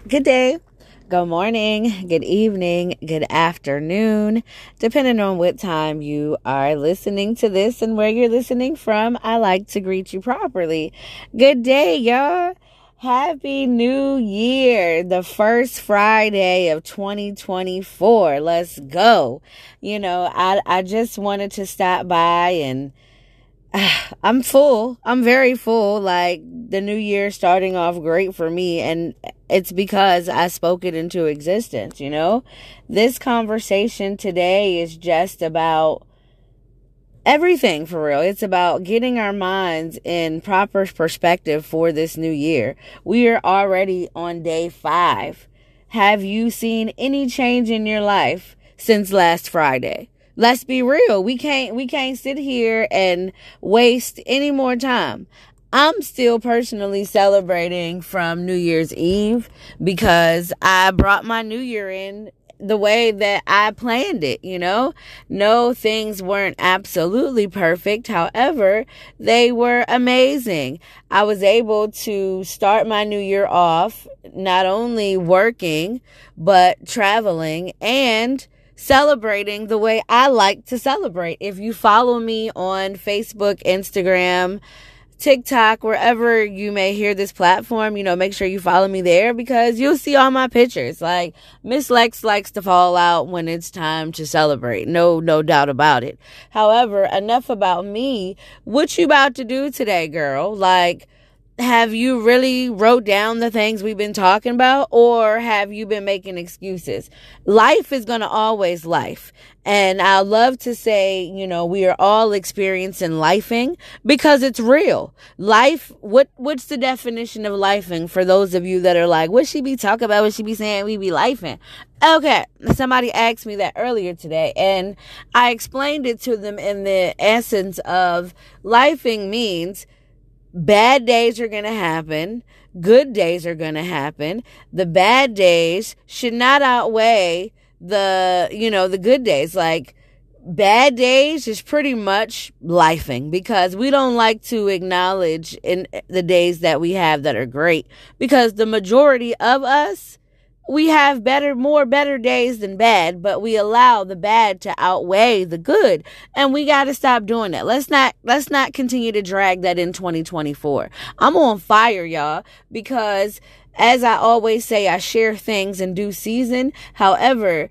Good day, good morning, good evening, good afternoon, depending on what time you are listening to this and where you're listening from. I like to greet you properly. Good day, y'all. Happy New Year, the first Friday of 2024. Let's go. I just wanted to stop by and I'm full. I'm very full. Like, the new year starting off great for me, and it's because I spoke it into existence. This conversation today is just about everything for real. It's about getting our minds in proper perspective for this new year. We are already on day 5. Have you seen any change in your life since last Friday? Let's be real. We can't sit here and waste any more time. I'm still personally celebrating from New Year's Eve because I brought my new year in the way that I planned it. No, things weren't absolutely perfect. However, they were amazing. I was able to start my new year off not only working, but traveling and celebrating the way I like to celebrate. If you follow me on Facebook, Instagram, TikTok, wherever you may hear this platform, make sure you follow me there because you'll see all my pictures. Like, Miss Lex likes to fall out when it's time to celebrate. No doubt about it. However, enough about me. What you about to do today, girl? Like, have you really wrote down the things we've been talking about, or have you been making excuses? Life is going to always life. And I love to say, we are all experiencing lifing because it's real. Life, what's the definition of lifing for those of you that are like, what she be talking about? What she be saying? We be lifing. Okay. Somebody asked me that earlier today, and I explained it to them in the essence of lifing means bad days are going to happen. Good days are going to happen. The bad days should not outweigh the good days. Like, bad days is pretty much lifing because we don't like to acknowledge in the days that we have that are great, because the majority of us, we have better days than bad, but we allow the bad to outweigh the good. And we got to stop doing that. Let's not continue to drag that in 2024. I'm on fire, y'all, because as I always say, I share things in due season. However,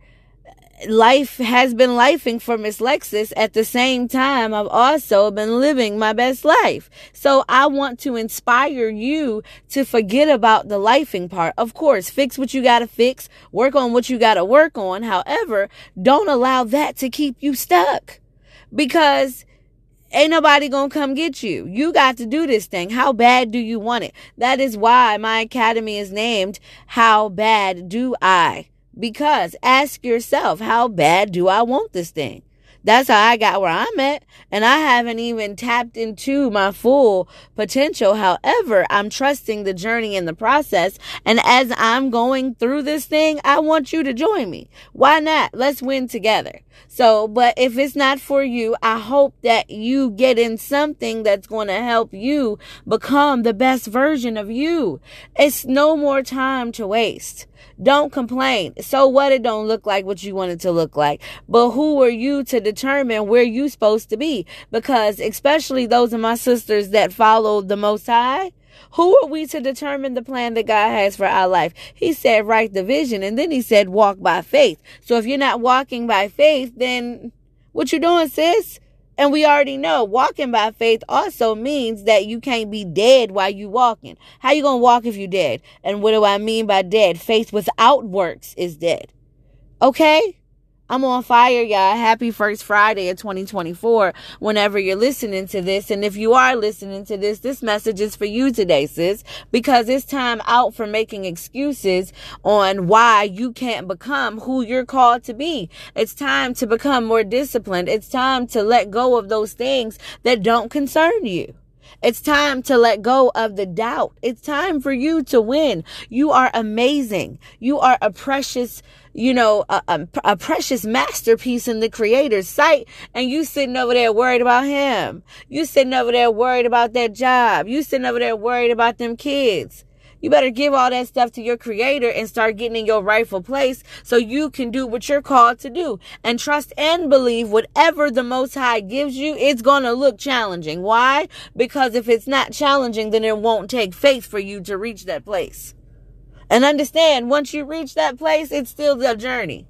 life has been lifing for Miss Lexus. At the same time, I've also been living my best life. So I want to inspire you to forget about the lifing part. Of course, fix what you got to fix, work on what you got to work on. However, don't allow that to keep you stuck, because ain't nobody gonna come get you. You got to do this thing. How bad do you want it? That is why my academy is named How Bad Do I? Because ask yourself, how bad do I want this thing? That's how I got where I'm at. And I haven't even tapped into my full potential. However, I'm trusting the journey and the process. And as I'm going through this thing, I want you to join me. Why not? Let's win together. So, but if it's not for you, I hope that you get in something that's going to help you become the best version of you. It's no more time to waste. Don't complain. So what? It don't look like what you want it to look like. But who are you to determine where you're supposed to be? Because especially those of my sisters that follow the Most High, who are we to determine the plan that God has for our life? He said, write the vision. And then he said, walk by faith. So if you're not walking by faith, then what you doing, sis? And we already know walking by faith also means that you can't be dead while you walking. How you going to walk if you dead? And what do I mean by dead? Faith without works is dead. Okay? I'm on fire, y'all. Happy first Friday of 2024 whenever you're listening to this. And if you are listening to this message is for you today, sis, because it's time out for making excuses on why you can't become who you're called to be. It's time to become more disciplined. It's time to let go of those things that don't concern you. It's time to let go of the doubt. It's time for you to win. You are amazing. You are a precious, a precious masterpiece in the Creator's sight. And you sitting over there worried about him. You sitting over there worried about that job. You sitting over there worried about them kids. You better give all that stuff to your creator and start getting in your rightful place so you can do what you're called to do. And trust and believe whatever the Most High gives you, it's going to look challenging. Why? Because if it's not challenging, then it won't take faith for you to reach that place. And understand, once you reach that place, it's still a journey.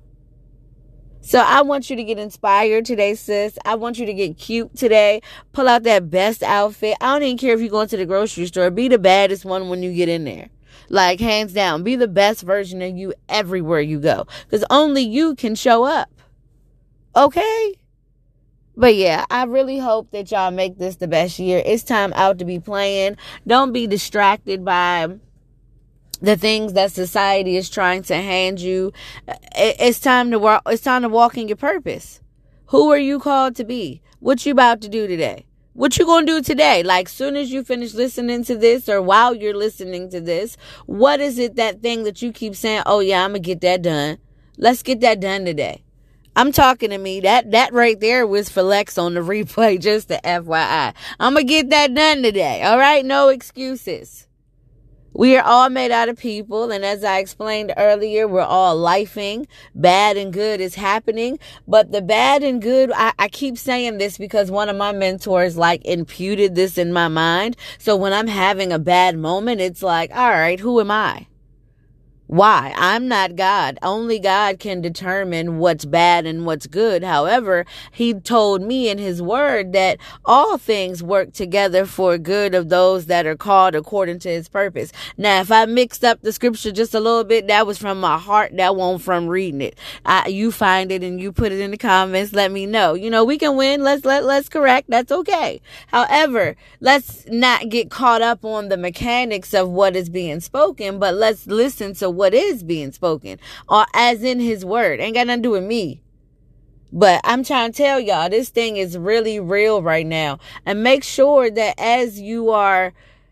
So I want you to get inspired today, sis. I want you to get cute today. Pull out that best outfit. I don't even care if you go into the grocery store. Be the baddest one when you get in there. Like, hands down. Be the best version of you everywhere you go. Because only you can show up. Okay? But yeah, I really hope that y'all make this the best year. It's time out to be playing. Don't be distracted by the things that society is trying to hand you. It's time to walk. It's time to walk in your purpose. Who are you called to be? What you about to do today? What you gonna do today? Like, soon as you finish listening to this, or while you're listening to this, what is it, that thing that you keep saying, oh yeah, I'm gonna get that done. Let's get that done today. I'm talking to me. That right there was for Lex on the replay, just the FYI. I'm gonna get that done today. All right? No excuses. We are all made out of people, and as I explained earlier, we're all lifing. Bad and good is happening, but the bad and good, I keep saying this because one of my mentors imputed this in my mind. So when I'm having a bad moment, it's like, all right, who am I? Why? I'm not God. Only God can determine what's bad and what's good. However, he told me in his word that all things work together for good of those that are called according to his purpose. Now, if I mixed up the scripture just a little bit, that was from my heart. That won't from reading it. You find it and you put it in the comments. Let me know. We can win. Let's correct. That's okay. However, let's not get caught up on the mechanics of what is being spoken, but let's listen to what is being spoken, or as in his word. Ain't got nothing to do with me. But I'm trying to tell y'all, this thing is really real right now. And make sure that as you are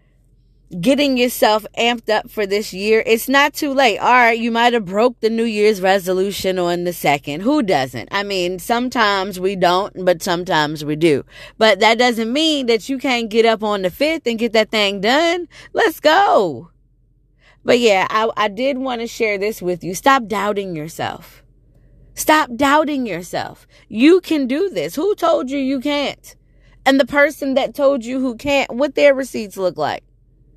getting yourself amped up for this year, it's not too late. All right, you might have broke the New Year's resolution on the 2nd. Who doesn't? I mean, sometimes we don't, but sometimes we do. But that doesn't mean that you can't get up on the 5th and get that thing done. Let's go. But yeah, I did want to share this with you. Stop doubting yourself. Stop doubting yourself. You can do this. Who told you you can't? And the person that told you who can't, what their receipts look like.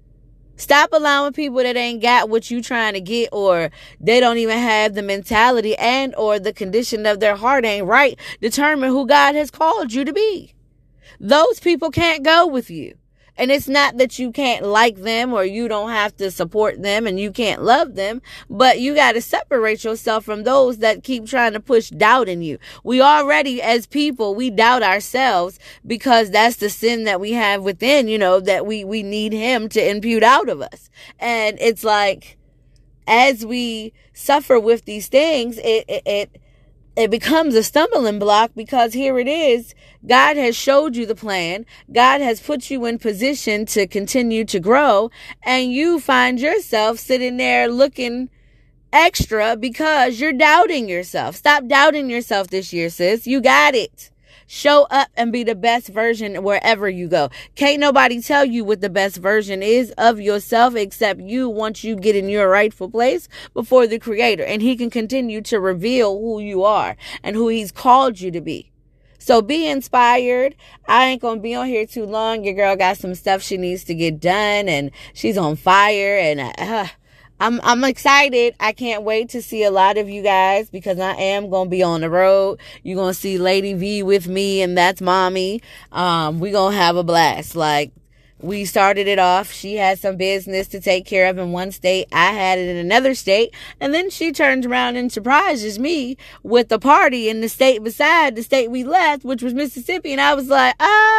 Stop allowing people that ain't got what you trying to get, or they don't even have the mentality and or the condition of their heart ain't right, determine who God has called you to be. Those people can't go with you. And it's not that you can't like them or you don't have to support them and you can't love them, but you got to separate yourself from those that keep trying to push doubt in you. We already, as people, we doubt ourselves because that's the sin that we have within, that we need him to impute out of us. And it's like, as we suffer with these things, it becomes a stumbling block, because here it is. God has showed you the plan. God has put you in position to continue to grow, and you find yourself sitting there looking extra because you're doubting yourself. Stop doubting yourself this year, sis. You got it. Show up and be the best version wherever you go. Can't nobody tell you what the best version is of yourself except you, once you get in your rightful place before the Creator. And he can continue to reveal who you are and who he's called you to be. So be inspired. I ain't going to be on here too long. Your girl got some stuff she needs to get done, and she's on fire, and I'm excited. I can't wait to see a lot of you guys, because I am going to be on the road. You're going to see Lady V with me, and that's mommy. We're going to have a blast. We started it off. She had some business to take care of in one state. I had it in another state. And then she turns around and surprises me with the party in the state beside the state we left, which was Mississippi. And I was like,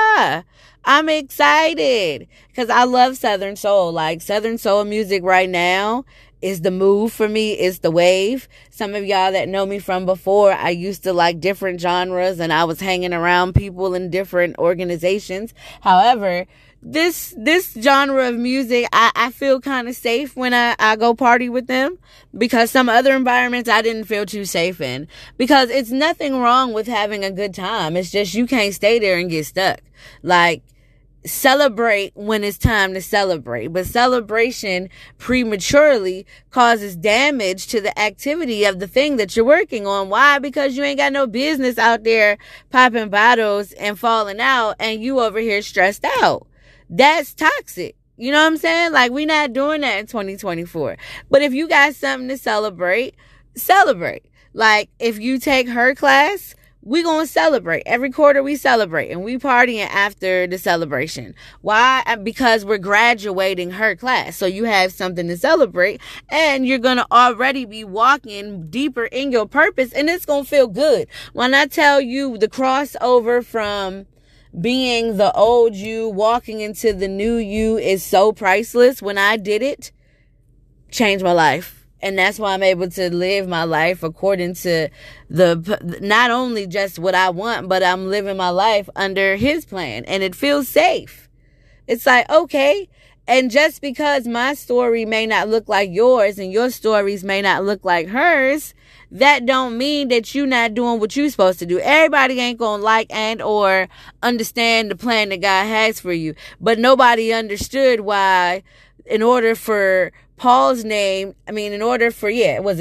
I'm excited, because I love Southern Soul. Southern Soul music right now is the move for me. It's the wave. Some of y'all that know me from before, I used to like different genres, and I was hanging around people in different organizations. However, this genre of music, I feel kind of safe when I go party with them, because some other environments I didn't feel too safe in, because it's nothing wrong with having a good time. It's just you can't stay there and get stuck. celebrate when it's time to celebrate. But celebration prematurely causes damage to the activity of the thing that you're working on. Why? Because you ain't got no business out there popping bottles and falling out, and you over here stressed out. That's toxic. You know what I'm saying? Like, we not doing that in 2024. But if you got something to celebrate, celebrate. Like, if you take her class, we gonna celebrate. Every quarter we celebrate, and we partying after the celebration. Why? Because we're graduating her class. So you have something to celebrate, and you're gonna already be walking deeper in your purpose, and it's gonna feel good. When I tell you the crossover from being the old you walking into the new you is so priceless. When I did it, changed my life. And that's why I'm able to live my life according to not only just what I want, but I'm living my life under his plan, and it feels safe. It's like, okay. And just because my story may not look like yours and your stories may not look like hers, that don't mean that you not doing what you're supposed to do. Everybody ain't gonna like and or understand the plan that God has for you. But nobody understood why, in order for Paul's name, in order for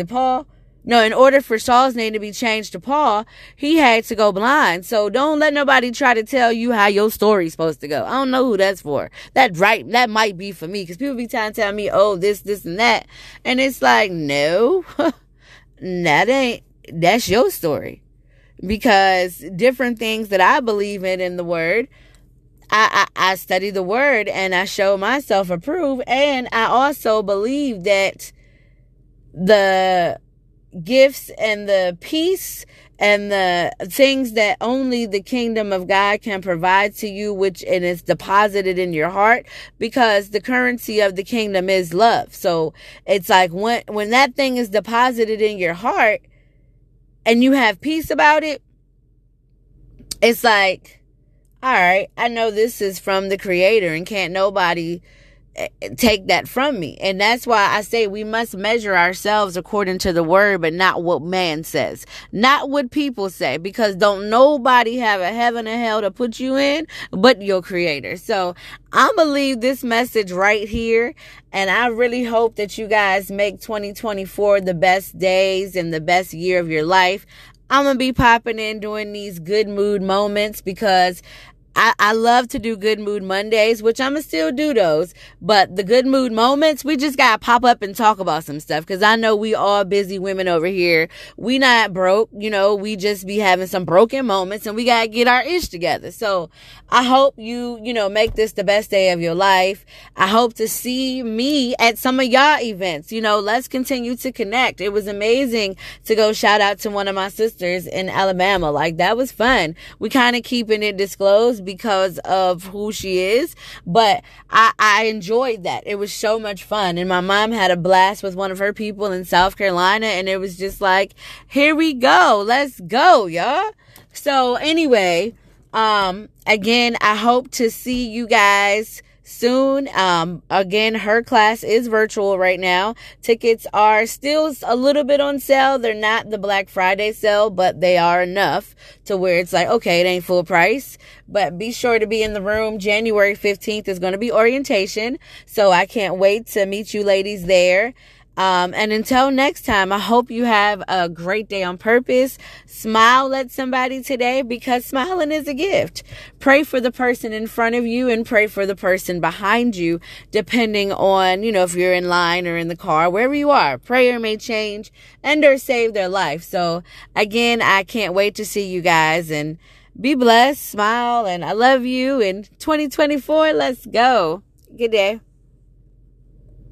Saul's name to be changed to Paul, he had to go blind. So don't let nobody try to tell you how your story's supposed to go. I don't know who that's for. That might be for me, because people be trying to tell me, oh, this, and that. And it's like, no, that's your story. Because different things that I believe in the word, I study the word and I show myself approved. And I also believe that the gifts and the peace and the things that only the kingdom of God can provide to you, and it's deposited in your heart, because the currency of the kingdom is love. So it's like when that thing is deposited in your heart and you have peace about it, it's like, all right, I know this is from the Creator, and can't nobody take that from me. And that's why I say we must measure ourselves according to the word, but not what man says, not what people say, because don't nobody have a heaven and hell to put you in but your Creator. So I'm gonna leave this message right here, and I really hope that you guys make 2024 the best days and the best year of your life. I'm gonna be popping in doing these good mood moments, because I love to do Good Mood Mondays, which I'm going to still do those. But the Good Mood Moments, we just got to pop up and talk about some stuff. Because I know we all busy women over here. We not broke. We just be having some broken moments. And we got to get our ish together. So I hope you make this the best day of your life. I hope to see me at some of y'all events. Let's continue to connect. It was amazing to go shout out to one of my sisters in Alabama. Like, that was fun. We kind of keeping it disclosed because of who she is, but I enjoyed that. It was so much fun, and my mom had a blast with one of her people in South Carolina, and it was just like, here we go, let's go, y'all. So anyway, again, I hope to see you guys soon. Again, her class is virtual right now. Tickets are still a little bit on sale. They're not the Black Friday sale, but they are enough to where it's like, okay, it ain't full price. But be sure to be in the room. January 15th is going to be orientation. So I can't wait to meet you ladies there. And until next time, I hope you have a great day on purpose. Smile at somebody today, because smiling is a gift. Pray for the person in front of you and pray for the person behind you, depending on, if you're in line or in the car, wherever you are. Prayer may change and or save their life. So again, I can't wait to see you guys, and be blessed, smile, and I love you. In 2024, let's go. Good day.